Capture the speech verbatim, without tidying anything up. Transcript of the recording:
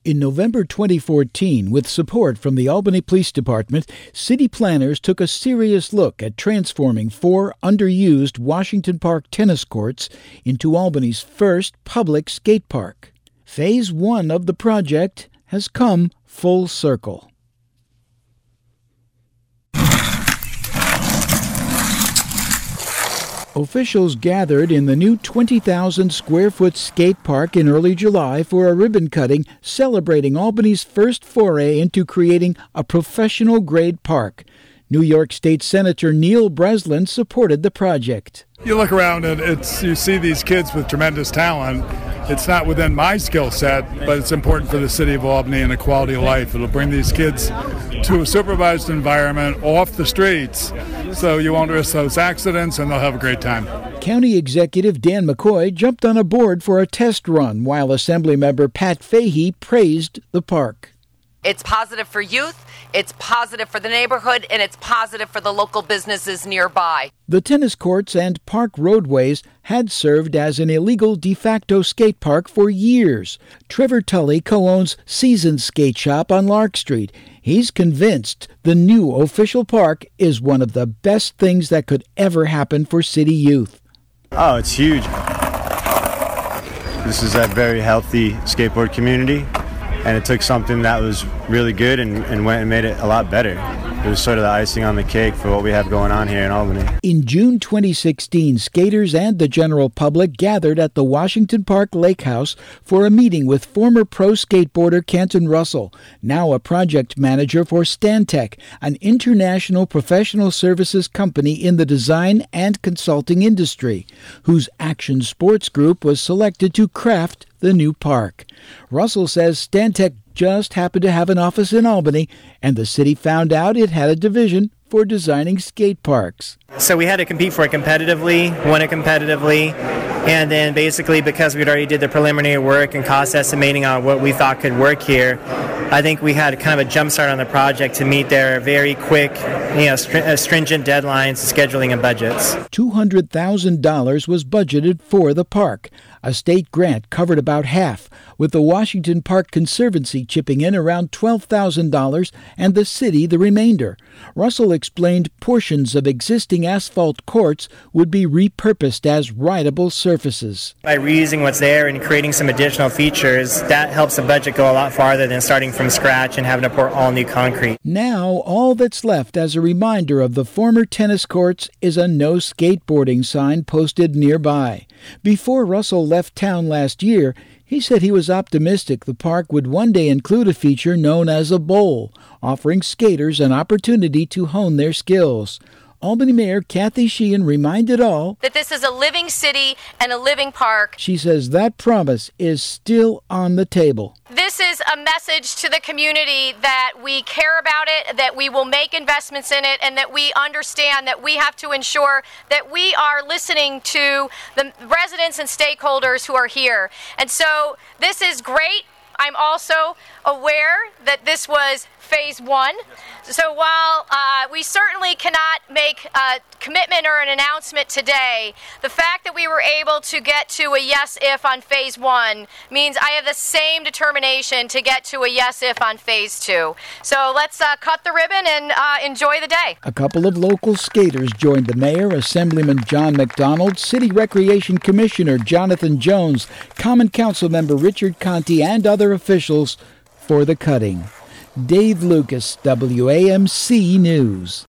In November twenty fourteen, with support from the Albany Police Department, city planners took a serious look at transforming four underused Washington Park tennis courts into Albany's first public skate park. Phase one of the project has come full circle. Officials gathered in the new twenty thousand square foot skate park in early July for a ribbon cutting celebrating Albany's first foray into creating a professional-grade park. New York State Senator Neil Breslin supported the project. You look around and it's you see these kids with tremendous talent. It's not within my skill set, but it's important for the city of Albany and the quality of life. It'll bring these kids to a supervised environment off the streets, so you won't risk those accidents and they'll have a great time. County Executive Dan McCoy jumped on a board for a test run, while Assemblymember Pat Fahey praised the park. It's positive for youth, it's positive for the neighborhood, and it's positive for the local businesses nearby. The tennis courts and park roadways had served as an illegal de facto skate park for years. Trevor Tully co-owns Seasons Skate Shop on Lark Street. He's convinced the new official park is one of the best things that could ever happen for city youth. Oh, it's huge. This is a very healthy skateboard community. And it took something that was really good and, and went and made it a lot better. It was sort of the icing on the cake for what we have going on here in Albany. In June twenty sixteen, skaters and the general public gathered at the Washington Park Lake House for a meeting with former pro skateboarder Canton Russell, now a project manager for Stantec, an international professional services company in the design and consulting industry, whose Action Sports Group was selected to craft the new park. Russell says Stantec just happened to have an office in Albany, and the city found out it had a division for designing skate parks. So we had to compete for it competitively, won it competitively, and then basically because we'd already did the preliminary work and cost estimating on what we thought could work here, I think we had kind of a jump start on the project to meet their very quick, you know, str- stringent deadlines, scheduling, and budgets. two hundred thousand dollars was budgeted for the park. A state grant covered about half, with the Washington Park Conservancy chipping in around twelve thousand dollars and the city the remainder. Russell explained portions of existing asphalt courts would be repurposed as rideable surfaces. By reusing what's there and creating some additional features, that helps the budget go a lot farther than starting from scratch and having to pour all new concrete. Now, all that's left as a reminder of the former tennis courts is a no skateboarding sign posted nearby. Before Russell left town last year, he said he was optimistic the park would one day include a feature known as a bowl, offering skaters an opportunity to hone their skills. Albany Mayor Kathy Sheehan reminded all that this is a living city and a living park. She says that promise is still on the table. This is a message to the community that we care about it, that we will make investments in it, and that we understand that we have to ensure that we are listening to the residents and stakeholders who are here. And so this is great. I'm also aware that this was phase one. So while uh, we certainly cannot make a commitment or an announcement today, the fact that we were able to get to a yes if on phase one means I have the same determination to get to a yes if on phase two. So let's uh, cut the ribbon and uh, enjoy the day. A couple of local skaters joined the mayor, Assemblyman John McDonald, City Recreation Commissioner Jonathan Jones, Common Council member Richard Conti, and other officials for the cutting. Dave Lucas, W A M C News.